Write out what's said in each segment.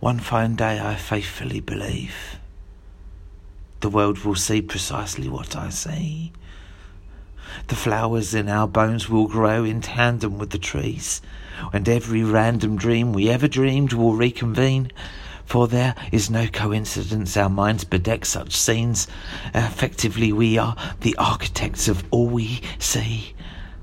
One fine day I faithfully believe the world will see precisely what I see. The flowers in our bones will grow in tandem with the trees, and every random dream we ever dreamed will reconvene. For there is no coincidence, our minds bedeck such scenes. Effectively, we are the architects of all we see.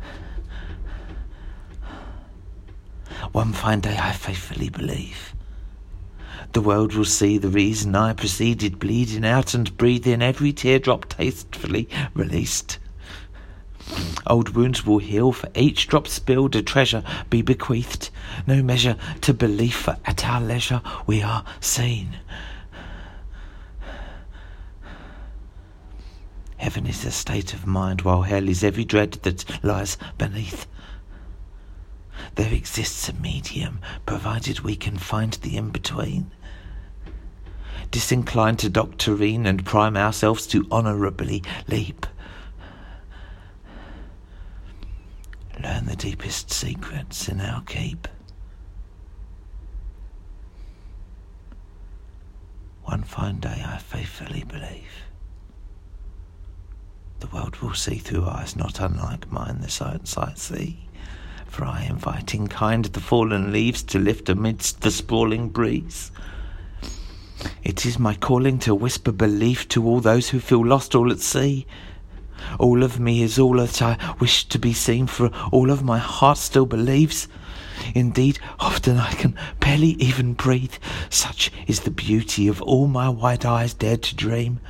One fine day I faithfully believe the world will see the reason I proceeded bleeding out and breathe in every teardrop tastefully released. Old wounds will heal, for each drop spilled a treasure be bequeathed. No measure to belief, for at our leisure we are seen. Heaven is a state of mind, while hell is every dread that lies beneath. There exists a medium, provided we can find the in-between. Disinclined to doctrine and prime ourselves to honourably leap. Learn the deepest secrets in our keep. One fine day I faithfully believe the world will see through eyes not unlike mine the sights I see. For I invite in kind the fallen leaves to lift amidst the sprawling breeze. It is my calling to whisper belief to all those who feel lost all at sea. All of me is all that I wish to be seen, for all of my heart still believes. Indeed, often I can barely even breathe. Such is the beauty of all my wide eyes dared to dream.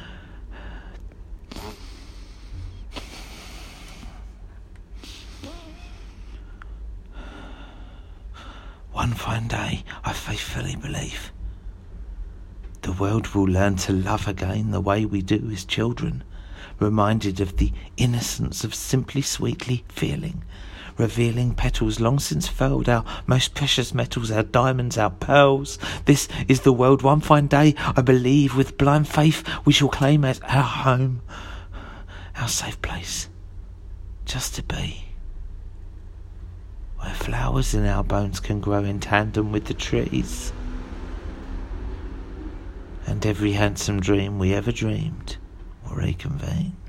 One fine day, I faithfully believe the world will learn to love again the way we do as children, reminded of the innocence of simply sweetly feeling, revealing petals long since furled, our most precious metals, our diamonds, our pearls. This is the world one fine day, I believe, with blind faith we shall claim as our home, our safe place, just to be, where flowers in our bones can grow in tandem with the trees, and every handsome dream we ever dreamed will reconvene.